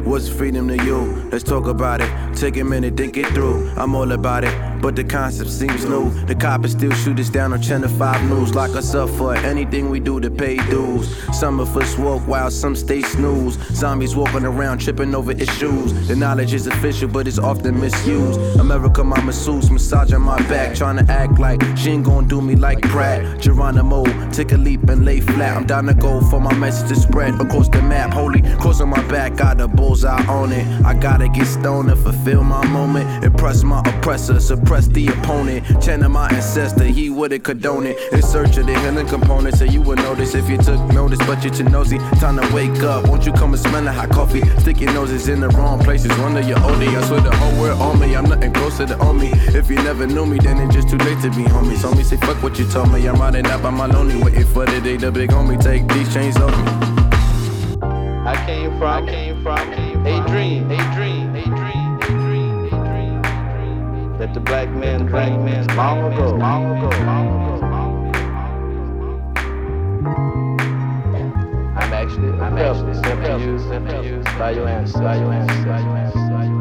What's freedom to you? Let's talk about it. Take a minute, think it through. I'm all about it, but the concept seems new. The coppers still shoot us down on Channel 5 News. Lock us up for anything we do to pay dues. Some of us woke while some stay snooze. Zombies walking around tripping over issues. The knowledge is official, but it's often misused. America, my masseuse, massaging my back, trying to act like she ain't gonna do me like Pratt. Geronimo, take a leap and lay flat. I'm down to go for my message to spread across the map. Holy cross on my back, got a bullseye on it. I gotta get stoned to fulfill my moment. Impress my oppressor, suppress the opponent. Channel my ancestor, he wouldn't condone it. In search of the healing components, so you would notice if you took notice, but you're too nosy. Time to wake up, won't you come and smell the hot coffee? Stick your noses in the wrong places, wonder you're OD. I swear the whole world on me, I'm nothing closer to on me. If you never knew me, then it's just too late to be homies. Homie, say fuck what you told me, I'm riding out by my lonely, waiting for the day the big homie take these chains off me. I came from a dream. That the black man dreamed long ago. I'm actually simply used by your ancestors.